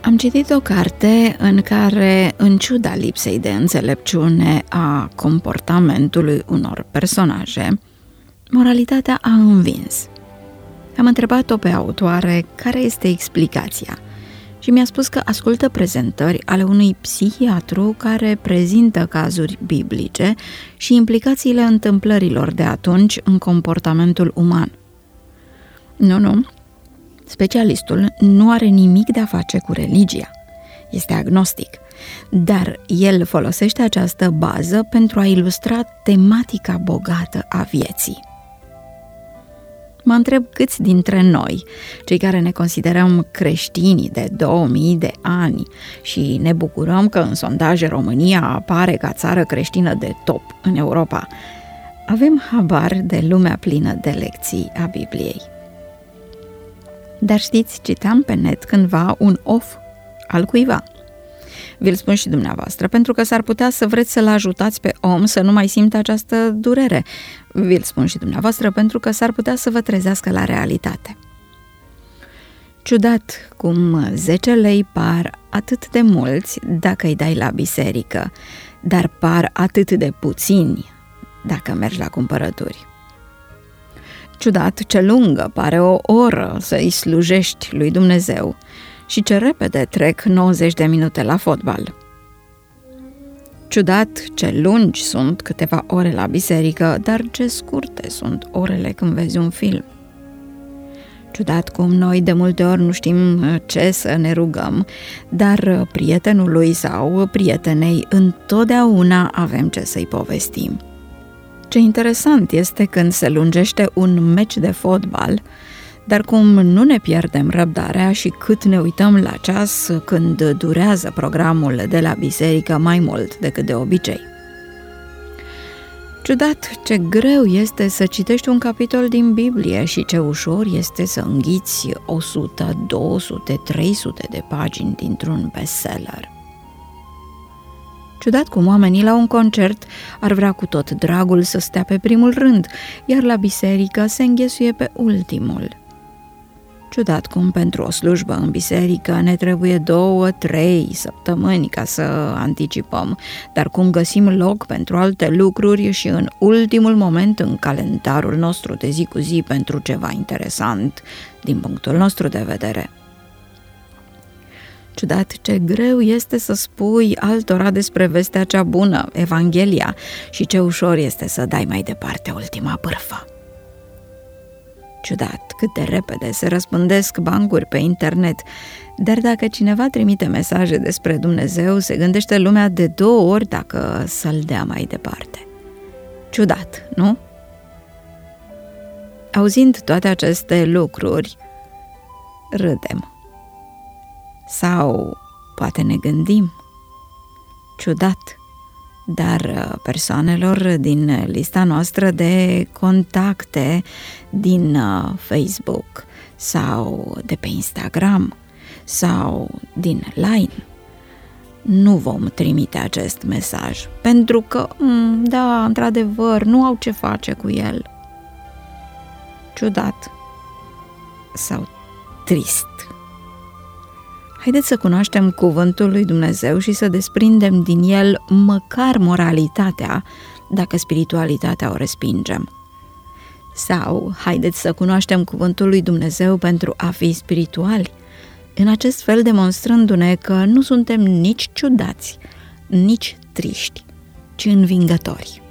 Am citit o carte în care, în ciuda lipsei de înțelepciune a comportamentului unor personaje, moralitatea a învins. Am întrebat-o pe autoare care este explicația și mi-a spus că ascultă prezentări ale unui psihiatru care prezintă cazuri biblice și implicațiile întâmplărilor de atunci în comportamentul uman. Nu, specialistul nu are nimic de a face cu religia. Este agnostic, dar el folosește această bază pentru a ilustra tematica bogată a vieții. Mă întreb câți dintre noi, cei care ne considerăm creștini de 2000 de ani și ne bucurăm că în sondaje România apare ca țară creștină de top în Europa, avem habar de lumea plină de lecții a Bibliei. Dar știți, citam pe net cândva un of al cuiva. Vi-l spun și dumneavoastră, pentru că s-ar putea să vreți să-l ajutați pe om să nu mai simtă această durere. Vi-l spun și dumneavoastră, pentru că s-ar putea să vă trezească la realitate. Ciudat cum 10 lei par atât de mulți dacă îi dai la biserică, dar par atât de puțini dacă mergi la cumpărături. Ciudat ce lungă pare o oră să-i slujești lui Dumnezeu și ce repede trec 90 de minute la fotbal. Ciudat ce lungi sunt câteva ore la biserică, dar ce scurte sunt orele când vezi un film. Ciudat cum noi de multe ori nu știm ce să ne rugăm, dar prietenului sau prietenei întotdeauna avem ce să-i povestim. Ce interesant este când se lungește un meci de fotbal, dar cum nu ne pierdem răbdarea și cât ne uităm la ceas când durează programul de la biserică mai mult decât de obicei. Ciudat ce greu este să citești un capitol din Biblie și ce ușor este să înghiți 100, 200, 300 de pagini dintr-un bestseller. Ciudat cum oamenii la un concert ar vrea cu tot dragul să stea pe primul rând, iar la biserică se înghesuie pe ultimul. Ciudat cum pentru o slujbă în biserică ne trebuie 2-3 săptămâni ca să anticipăm, dar cum găsim loc pentru alte lucruri și în ultimul moment în calendarul nostru de zi cu zi pentru ceva interesant din punctul nostru de vedere. Ciudat ce greu este să spui altora despre vestea cea bună, Evanghelia, și ce ușor este să dai mai departe ultima bârfă. Ciudat cât de repede se răspândesc bancuri pe internet, dar dacă cineva trimite mesaje despre Dumnezeu, se gândește lumea de 2 ori dacă să-l dea mai departe. Ciudat, nu? Auzind toate aceste lucruri, râdem. Sau poate ne gândim, ciudat, dar persoanelor din lista noastră de contacte din Facebook sau de pe Instagram sau din Line nu vom trimite acest mesaj, pentru că, da, într-adevăr, nu au ce face cu el. Ciudat sau trist. Haideți să cunoaștem cuvântul lui Dumnezeu și să desprindem din el măcar moralitatea, dacă spiritualitatea o respingem. Sau haideți să cunoaștem cuvântul lui Dumnezeu pentru a fi spirituali, în acest fel demonstrându-ne că nu suntem nici ciudați, nici triști, ci învingători.